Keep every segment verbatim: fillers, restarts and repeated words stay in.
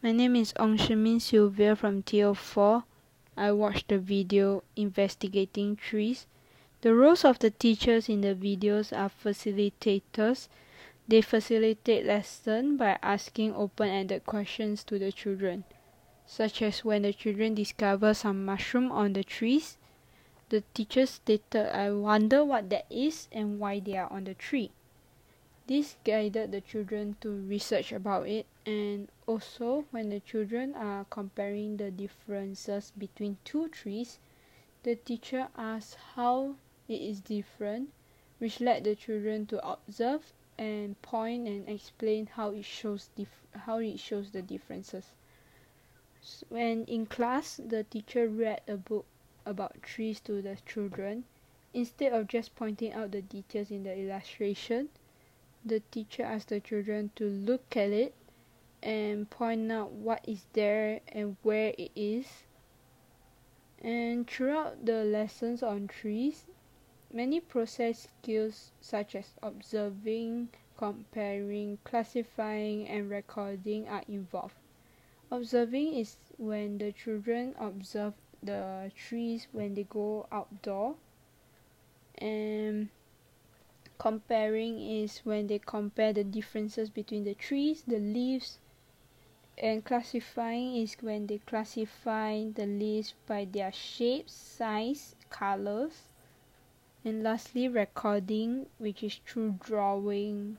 My name is Ong Shimin Sylvia from T O four. I watched the video investigating trees. The roles of the teachers in the videos are facilitators. They facilitate lesson by asking open-ended questions to the children, such as when the children discover some mushroom on the trees. The teacher stated, "I wonder what that is and why they are on the tree." This guided the children to research about it, and also when the children are comparing the differences between two trees, the teacher asked how it is different, which led the children to observe and point and explain how it shows dif- how it shows the differences. When in class, the teacher read a book about trees to the children. Instead of just pointing out the details in the illustration, the teacher asked the children to look at it and point out what is there and where it is. And throughout the lessons on trees, many process skills such as observing, comparing, classifying, and recording are involved. Observing is when the children observe the trees when they go outdoor, and comparing is when they compare the differences between the trees, the leaves, and classifying is when they classify the leaves by their shapes, size, colors. And lastly, recording, which is through drawing.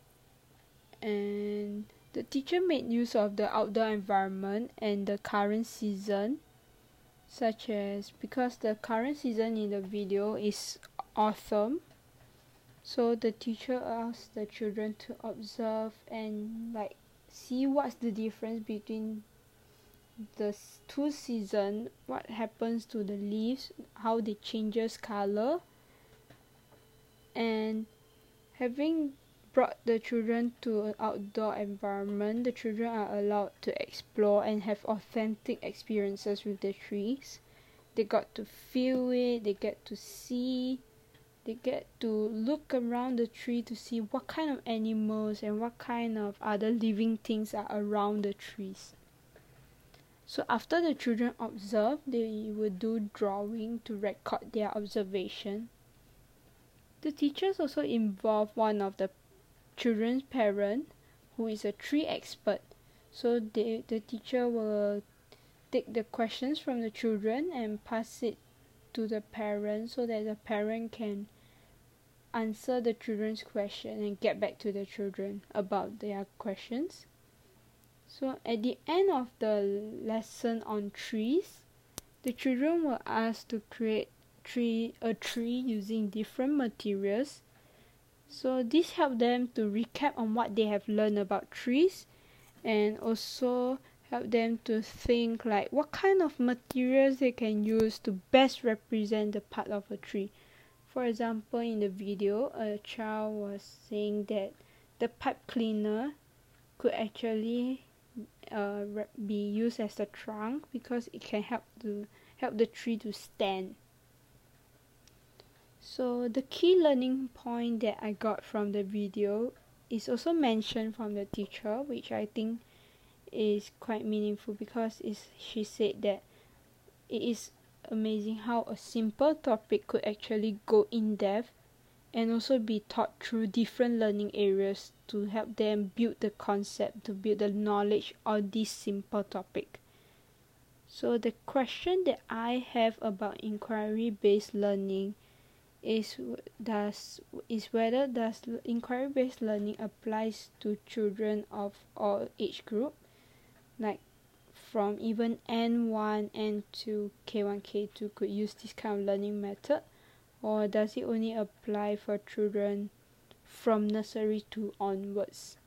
And the teacher made use of the outdoor environment and the current season, such as because the current season in the video is autumn. So the teacher asked the children to observe and like see what's the difference between the two seasons, what happens to the leaves, how they changes color. And having brought the children to an outdoor environment, the children are allowed to explore and have authentic experiences with the trees. They got to feel it, they get to see, they get to look around the tree to see what kind of animals and what kind of other living things are around the trees. So after the children observe, they will do drawing to record their observation. The teachers also involve one of the children's parent who is a tree expert. So they, the teacher will take the questions from the children and pass it to the parent so that the parent can answer the children's question and get back to the children about their questions. So at the end of the lesson on trees, the children were asked to create tree a tree using different materials. So this helped them to recap on what they have learned about trees, and also help them to think like what kind of materials they can use to best represent the part of a tree. For example, in the video, a child was saying that the pipe cleaner could actually uh, be used as the trunk because it can help to help the tree to stand. So the key learning point that I got from the video is also mentioned from the teacher, which I think is quite meaningful because is she said that it is amazing how a simple topic could actually go in depth and also be taught through different learning areas to help them build the concept, to build the knowledge on this simple topic. So the question that I have about inquiry-based learning is does is whether does inquiry-based learning applies to children of all age group, like from even N one, N two, K one, K two could use this kind of learning method, or does it only apply for children from nursery two onwards?